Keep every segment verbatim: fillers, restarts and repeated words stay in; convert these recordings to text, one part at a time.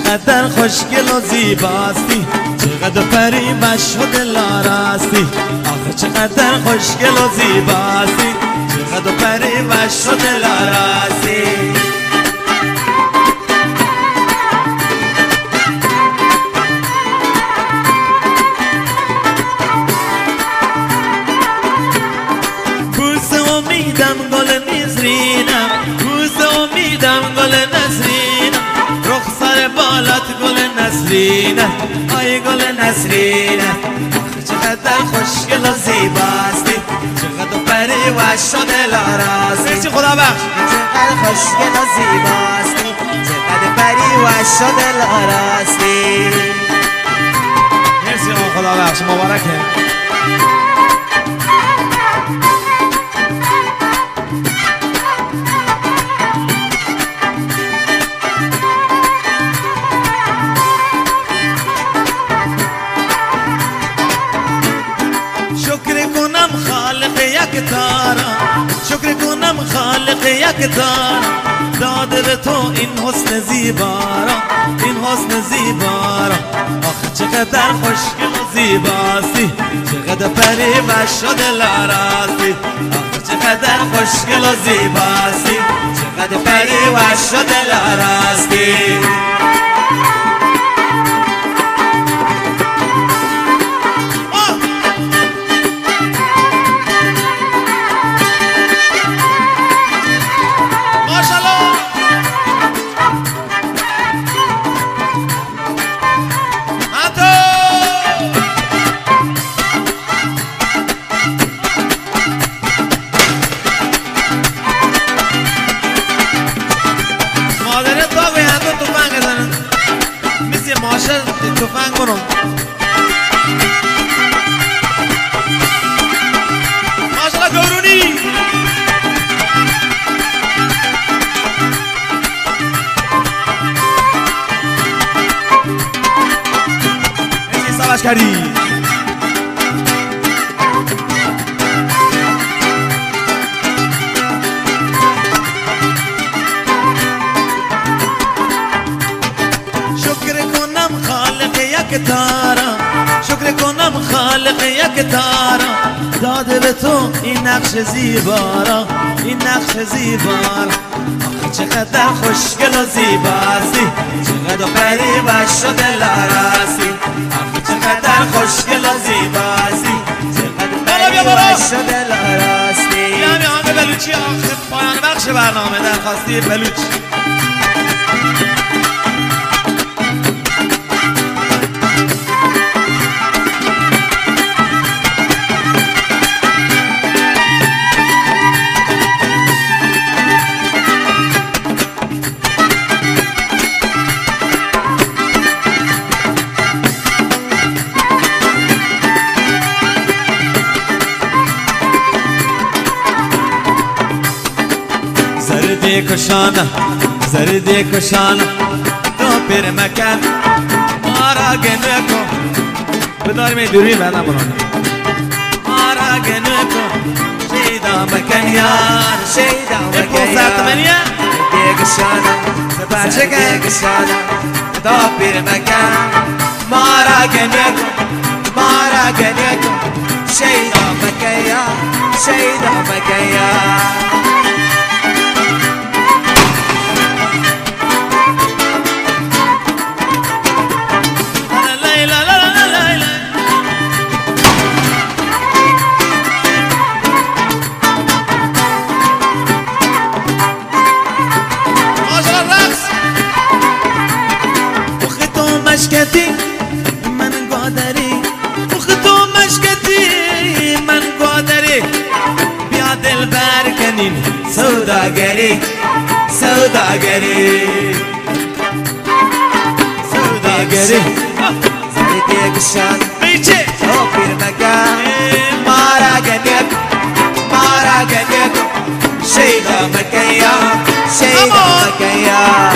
چقدر خوشگل و زیباستی، چقدر پری و شد لاراستی. آخه چقدر خوشگل و زیباستی، چقدر پری و شد لاراستی. بوس امیدم گل نزرینم، بوس امیدم گل نزرینم، رخسار بالات گل نسرینه، آی گل نسرینه. آخه چقدر خوشگل و زیباستی، چقدر پری و شده لاراستی. مرسی خدا بخش. چقدر خوشگل و زیباستی، چقدر پری و شده لاراستی. مرسی خدا بخش، مبارکه. شکر کنم خالق یک تارا، داده به تو این حسن زیبارا، این حسن زیبارا. آخه چقدر خوشگل و زیباستی، چقدر پری و شده لاراستی. آخه چقدر خوشگل و زیباستی، چقدر پری و شده لاراستی. تفنگ برو. ماشاءالله گورونی. مرسی سواش کردی. شکر کنم خالق یک تارا، داده به تو این نقش زیبارا، این نقش زیبارا. آخه چقدر خوشگل و زیباستی، چقدر پری و شده لاراستی. آخه چقدر خوشگل و زیباستی، چقدر پری و شده لاراستی. یه همی آنگ بلوچی آخر پایان بخش برنامه درخواستی بلوچ. زردی کشانه زردی کشانه تو پیر مکن مارا گنه کن بداری می دوری بدم برانه مارا گنه کن شیدا مکن یار شیدا مکن یار زردی کشانه زردی کشانه تو پیر مکن مارا گنه کن مارا گنه کن شیدا مکن یار شیدا مکن یار. مشکتی من گادری تو مشکتی من گادری بیا دل بر کنیم سوداگری سوداگری سوداگری زردی کشان بیچه تو پیر مکان مارا گنک مارا گنک شیدا مکیا شیدا مکیا.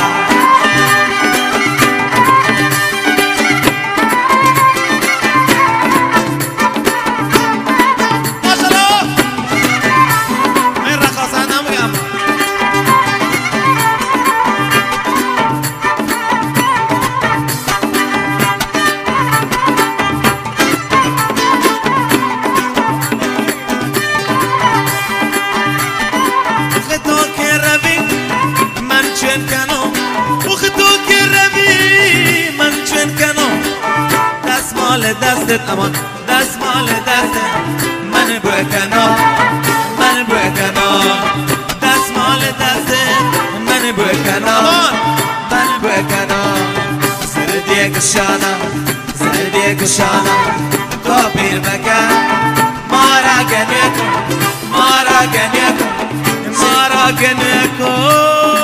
دستت امان دستمال دستت من بکنم من بکنم دستمال دستت من بکنم من بکنم سردی گشانم سردی گشانم تو پیر بکن مارا گنه کن مارا گنه کن مارا گنه کن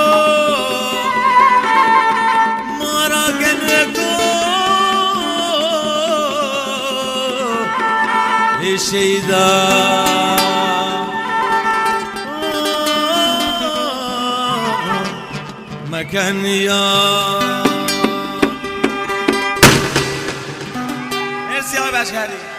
مارا گنه کن ای شیدا مکن یا مرسی آقای بشکری.